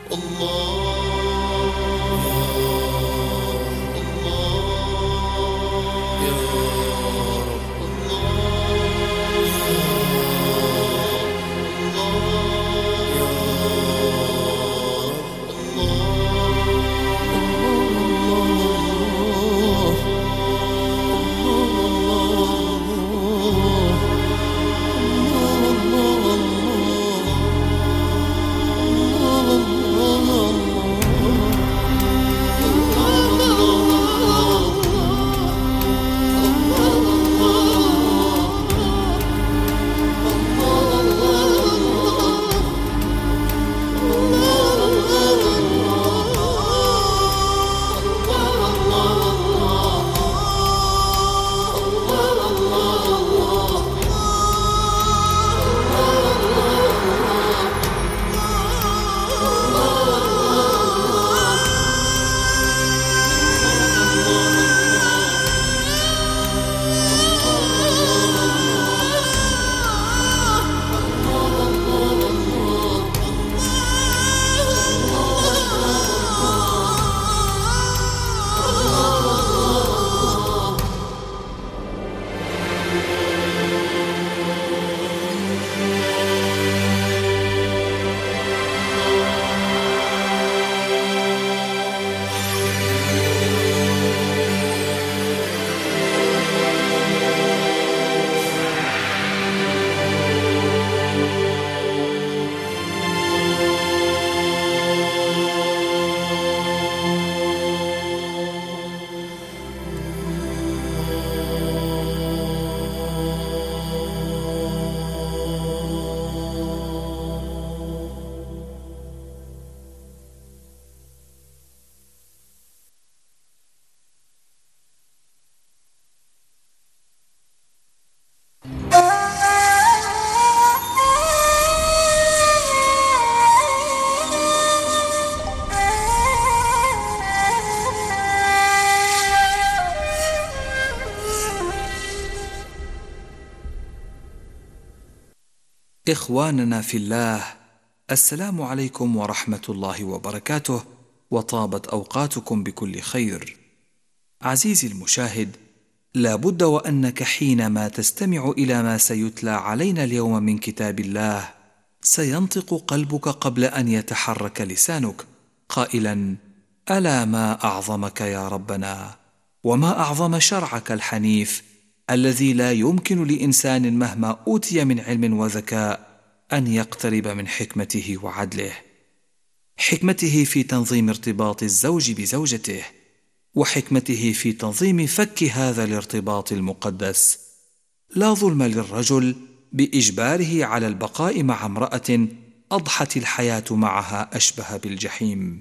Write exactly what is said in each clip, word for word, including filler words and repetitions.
إخواننا في الله، السلام عليكم ورحمة الله وبركاته، وطابت أوقاتكم بكل خير. عزيزي المشاهد، لا بد وأنك حينما تستمع إلى ما سيتلى علينا اليوم من كتاب الله سينطق قلبك قبل أن يتحرك لسانك قائلا: ألا ما أعظمك يا ربنا، وما أعظم شرعك الحنيف الذي لا يمكن لإنسان مهما أوتي من علم وذكاء أن يقترب من حكمته وعدله، حكمته في تنظيم ارتباط الزوج بزوجته، وحكمته في تنظيم فك هذا الارتباط المقدس. لا ظلم للرجل بإجباره على البقاء مع امرأة أضحت الحياة معها أشبه بالجحيم،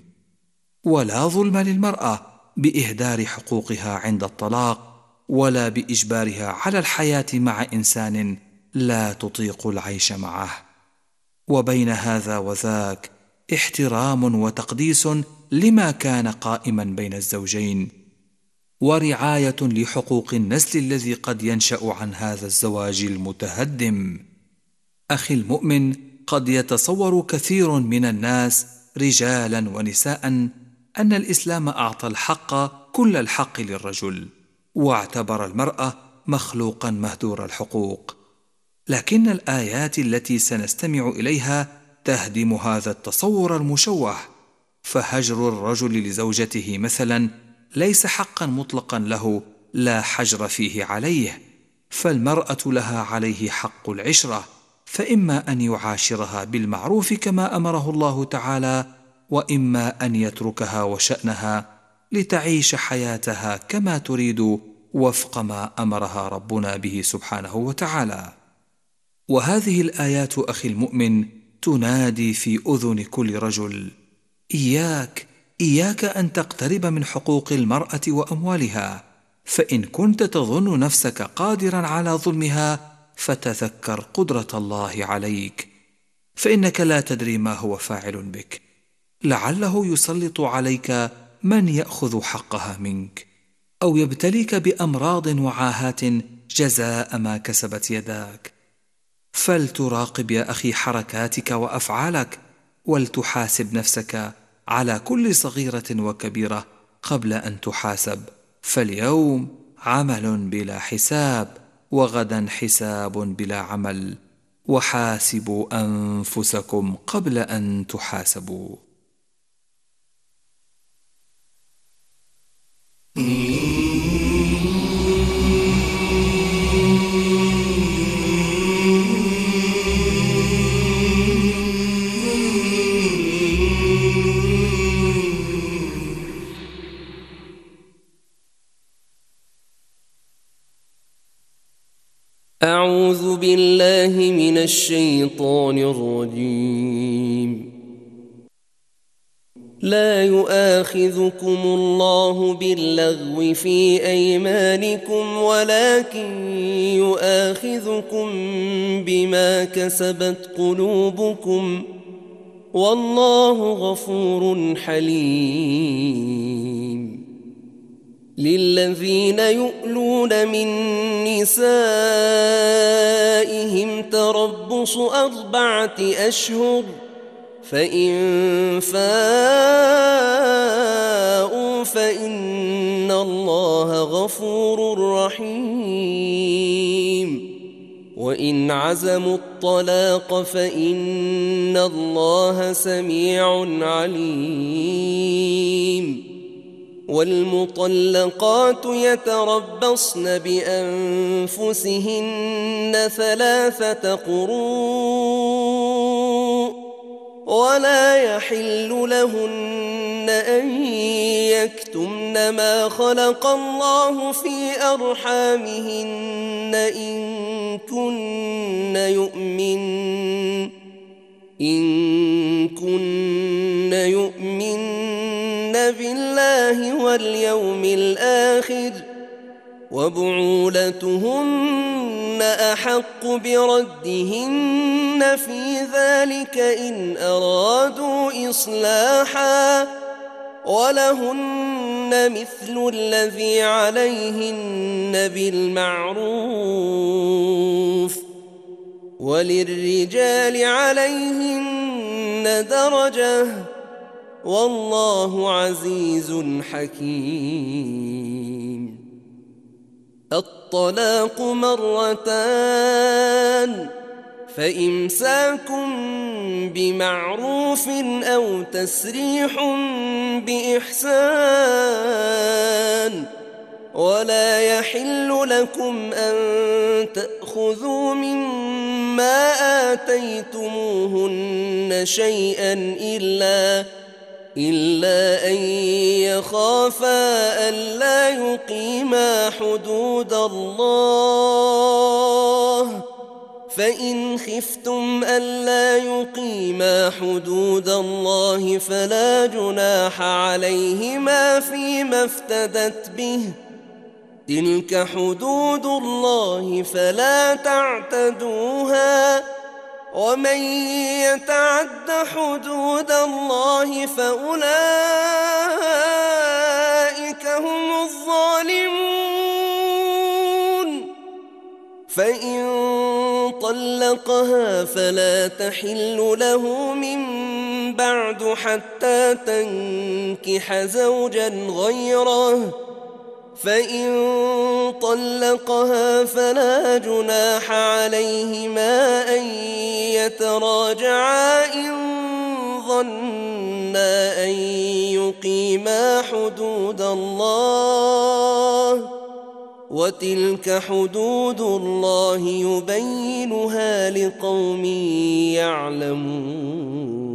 ولا ظلم للمرأة بإهدار حقوقها عند الطلاق، ولا بإجبارها على الحياة مع إنسان لا تطيق العيش معه. وبين هذا وذاك احترام وتقديس لما كان قائما بين الزوجين، ورعاية لحقوق النسل الذي قد ينشأ عن هذا الزواج المتهدم. أخي المؤمن، قد يتصور كثير من الناس رجالا ونساء أن الإسلام أعطى الحق كل الحق للرجل، واعتبر المرأة مخلوقا مهدور الحقوق، لكن الآيات التي سنستمع إليها تهدم هذا التصور المشوه. فهجر الرجل لزوجته مثلا ليس حقا مطلقا له لا حجر فيه عليه، فالمرأة لها عليه حق العشرة، فإما أن يعاشرها بالمعروف كما أمره الله تعالى، وإما أن يتركها وشأنها لتعيش حياتها كما تريد وفق ما أمرها ربنا به سبحانه وتعالى. وهذه الآيات أخي المؤمن تنادي في أذن كل رجل: إياك إياك أن تقترب من حقوق المرأة وأموالها، فإن كنت تظن نفسك قادرا على ظلمها فتذكر قدرة الله عليك، فإنك لا تدري ما هو فاعل بك، لعله يسلط عليك من يأخذ حقها منك، أو يبتليك بأمراض وعاهات جزاء ما كسبت يداك. فلتراقب يا أخي حركاتك وأفعالك، ولتحاسب نفسك على كل صغيرة وكبيرة قبل أن تحاسب، فاليوم عمل بلا حساب، وغدا حساب بلا عمل، وحاسبوا أنفسكم قبل أن تحاسبوا. أعوذ بالله من الشيطان الرجيم. لا يؤاخذكم الله باللغو في أيمانكم، ولكن يؤاخذكم بما كسبت قلوبكم، والله غفور حليم. للذين يؤلون من نسائهم تربص أربعة أشهر، فإن فاءوا فإن الله غفور رحيم. وإن عزموا الطلاق فإن الله سميع عليم. والمطلقات يتربصن بأنفسهن ثلاثة قروء، ولا يحل لهن أن يكتمن ما خلق الله في أرحامهن إن كن يؤمن إن كن يؤمن بالله واليوم الآخر، وبعولتهن أحق بردهن في ذلك إن أرادوا إصلاحا، ولهن مثل الذي عليهن بالمعروف، وللرجال عليهن درجة، والله عزيز حكيم. الطلاق مرتان، فإمساك بمعروف أو تسريح بإحسان. ولا يحل لكم أن تأخذوا مما آتيتموهن شيئا إلا إلا أن يخافا ألا يقيما حدود الله، فإن خفتم ألا يقيما حدود الله فلا جناح عليهما فيما افتدت به، تلك حدود الله فلا تعتدوها، ومن يتعد حدود الله فأولئك هم الظالمون. فإن طلقها فلا تحل له من بعد حتى تنكح زوجا غيره، فإن طلقها فلا جناح عليهما أن يتراجعا إن ظنا أن يقيما حدود الله، وتلك حدود الله يبينها لقوم يعلمون.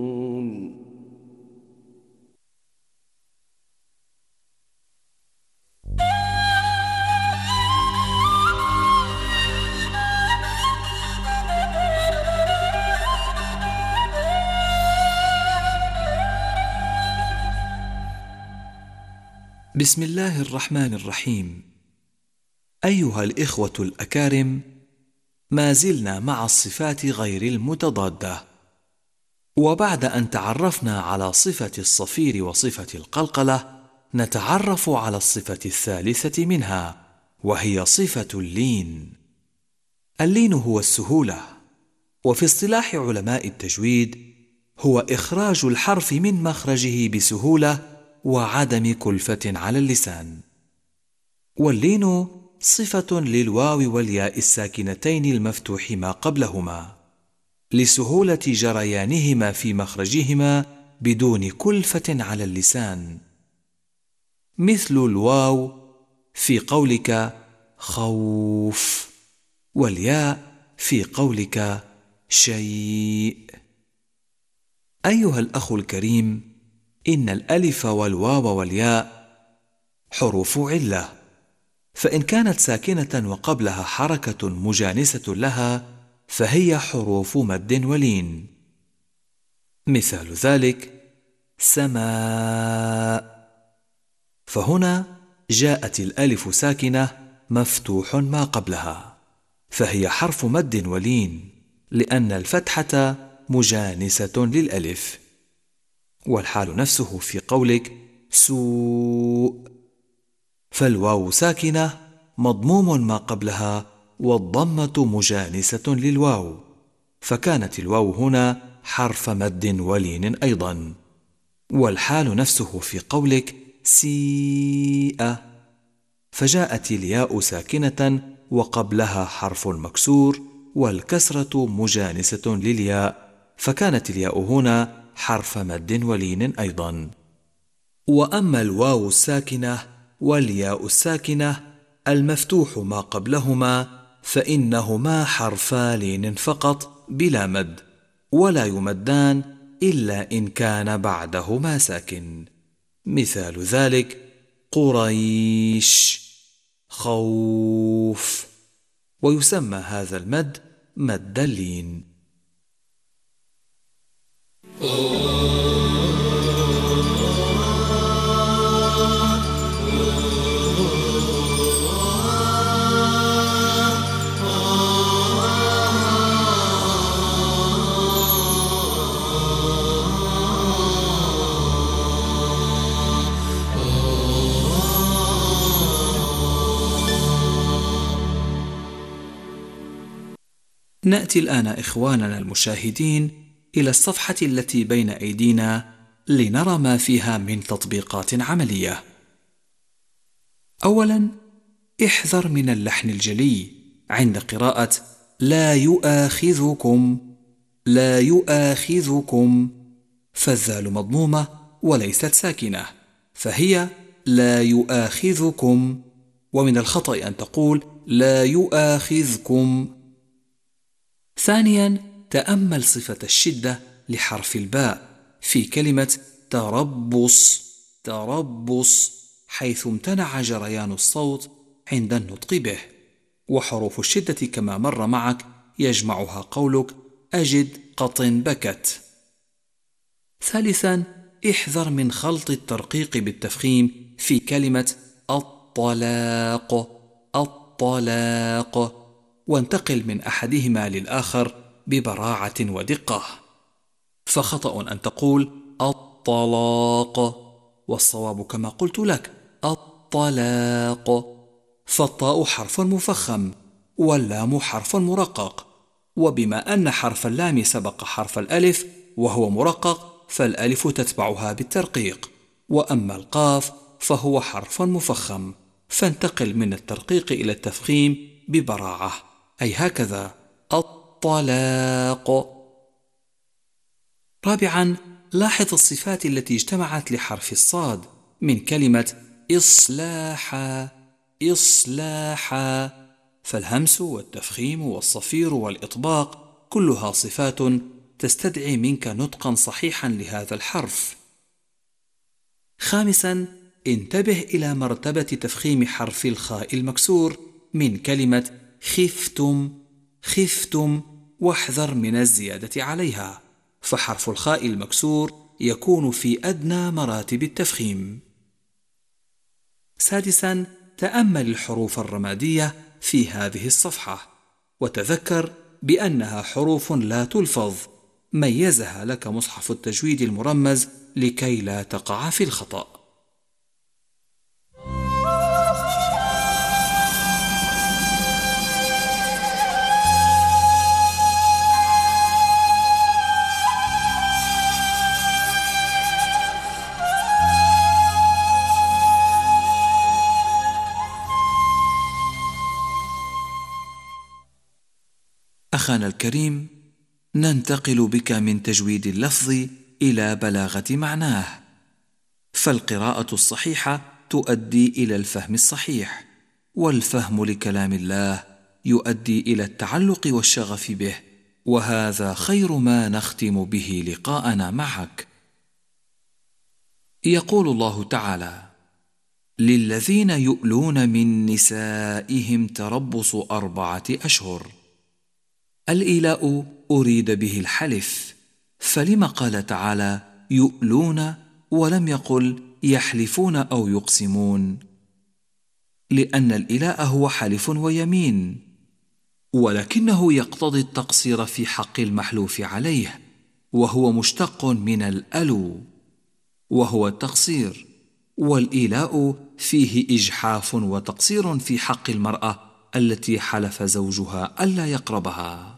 بسم الله الرحمن الرحيم. أيها الإخوة الأكارم، ما زلنا مع الصفات غير المتضادة، وبعد أن تعرفنا على صفة الصفير وصفة القلقلة، نتعرف على الصفة الثالثة منها، وهي صفة اللين. اللين هو السهولة، وفي اصطلاح علماء التجويد هو إخراج الحرف من مخرجه بسهولة وعدم كلفة على اللسان. واللين صفة للواو والياء الساكنتين المفتوح ما قبلهما لسهولة جريانهما في مخرجهما بدون كلفة على اللسان، مثل الواو في قولك خوف، والياء في قولك شيء. أيها الأخ الكريم، إن الألف والواو والياء حروف علة، فإن كانت ساكنة وقبلها حركة مجانسة لها فهي حروف مد ولين. مثال ذلك سماء، فهنا جاءت الألف ساكنة مفتوح ما قبلها، فهي حرف مد ولين لأن الفتحة مجانسة للألف. والحال نفسه في قولك سوء، فالواو ساكنة مضموم ما قبلها والضمة مجانسة للواو، فكانت الواو هنا حرف مد ولين أيضا. والحال نفسه في قولك سيء، فجاءت الياء ساكنة وقبلها حرف مكسور والكسرة مجانسة للياء، فكانت الياء هنا حرف مد ولين أيضا. وأما الواو الساكنة والياء الساكنة المفتوح ما قبلهما فإنهما حرفا لين فقط بلا مد، ولا يمدان إلا إن كان بعدهما ساكن. مثال ذلك قريش، خوف، ويسمى هذا المد مد اللين. نأتي الآن إخواننا المشاهدين إلى الصفحة التي بين أيدينا لنرى ما فيها من تطبيقات عملية. أولا، احذر من اللحن الجلي عند قراءة لا يؤاخذكم، لا يؤاخذكم، فالذال مضمومة وليست ساكنة، فهي لا يؤاخذكم، ومن الخطأ أن تقول لا يؤاخذكم. ثانيا، تأمل صفة الشدة لحرف الباء في كلمة تربص، تربص، حيث امتنع جريان الصوت عند النطق به. وحروف الشدة كما مر معك يجمعها قولك أجد قط بكت. ثالثا، احذر من خلط الترقيق بالتفخيم في كلمة الطلاق، الطلاق، وانتقل من أحدهما للآخر ببراعة ودقة، فخطأ أن تقول الطلاق، والصواب كما قلت لك الطلاق، فالطاء حرف مفخم واللام حرف مرقق، وبما أن حرف اللام سبق حرف الألف وهو مرقق فالألف تتبعها بالترقيق، وأما القاف فهو حرف مفخم، فانتقل من الترقيق إلى التفخيم ببراعة، أي هكذا الطلاق. رابعا، لاحظ الصفات التي اجتمعت لحرف الصاد من كلمة إصلاحا، إصلاحا، فالهمس والتفخيم والصفير والإطباق كلها صفات تستدعي منك نطقا صحيحا لهذا الحرف. خامسا، انتبه إلى مرتبة تفخيم حرف الخاء المكسور من كلمة خفتم، خفتم، واحذر من الزيادة عليها، فحرف الخاء المكسور يكون في أدنى مراتب التفخيم. سادسا، تأمل الحروف الرمادية في هذه الصفحة وتذكر بأنها حروف لا تلفظ، ميزها لك مصحف التجويد المرمز لكي لا تقع في الخطأ. أخانا الكريم، ننتقل بك من تجويد اللفظ إلى بلاغة معناه، فالقراءة الصحيحة تؤدي إلى الفهم الصحيح، والفهم لكلام الله يؤدي إلى التعلق والشغف به، وهذا خير ما نختم به لقاءنا معك. يقول الله تعالى: للذين يؤلون من نسائهم تربص أربعة أشهر. الإيلاء أريد به الحلف، فلما قال تعالى يؤلون ولم يقل يحلفون أو يقسمون؟ لأن الإيلاء هو حلف ويمين، ولكنه يقتضي التقصير في حق المحلوف عليه، وهو مشتق من الألو وهو التقصير، والإيلاء فيه إجحاف وتقصير في حق المرأة التي حلف زوجها ألا يقربها.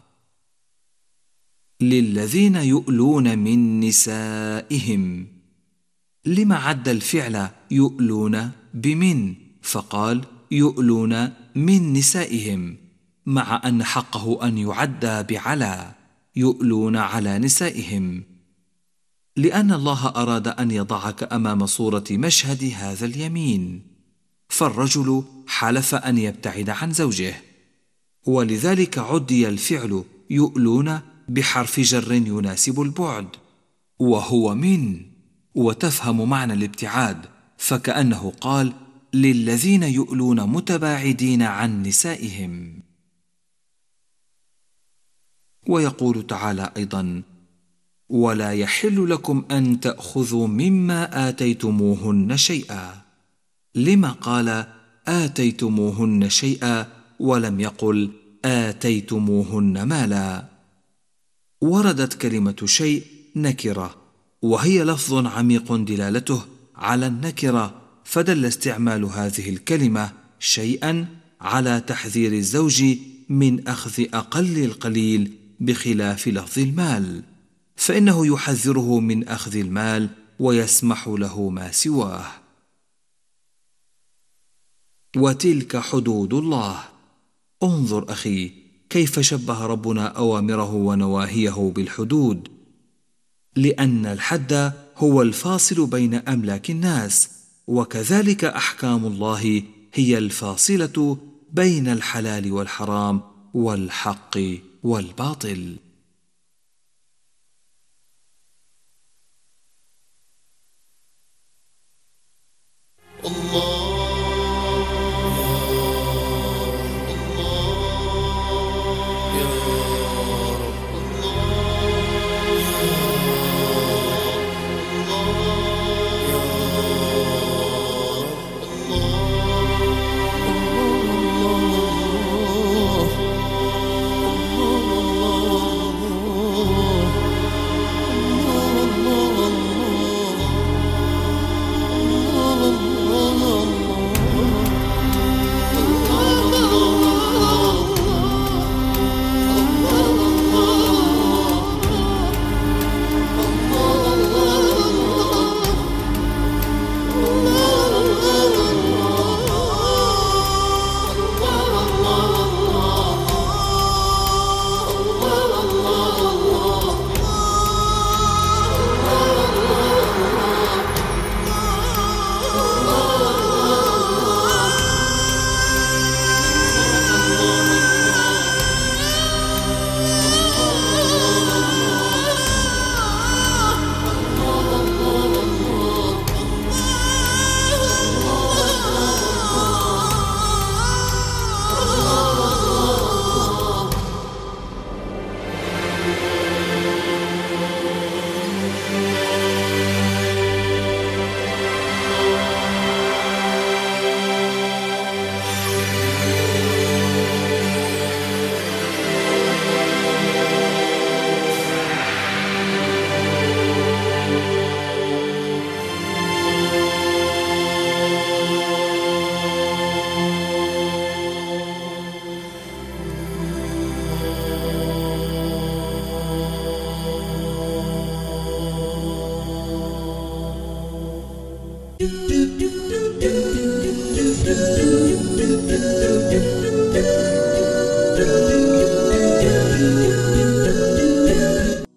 للذين يؤلون من نسائهم، لما عد الفعل يؤلون بمن فقال يؤلون من نسائهم، مع أن حقه أن يعد بعلى يؤلون على نسائهم، لأن الله أراد أن يضعك أمام صورة مشهد هذا اليمين، فالرجل حلف أن يبتعد عن زوجه، ولذلك عدي الفعل يؤلون بحرف جر يناسب البعد وهو من، وتفهم معنى الابتعاد، فكأنه قال للذين يؤلون متباعدين عن نسائهم. ويقول تعالى أيضا: ولا يحل لكم أن تأخذوا مما آتيتموهن شيئا. لما قال آتيتموهن شيئا ولم يقل آتيتموهن مالا؟ وردت كلمة شيء نكرة، وهي لفظ عميق دلالته على النكرة، فدل استعمال هذه الكلمة شيئا على تحذير الزوج من أخذ أقل القليل، بخلاف لفظ المال، فإنه يحذره من أخذ المال ويسمح له ما سواه. وتلك حدود الله. انظر أخي كيف شبه ربنا أوامره ونواهيه بالحدود، لأن الحد هو الفاصل بين أملاك الناس، وكذلك أحكام الله هي الفاصلة بين الحلال والحرام والحق والباطل. الله do do do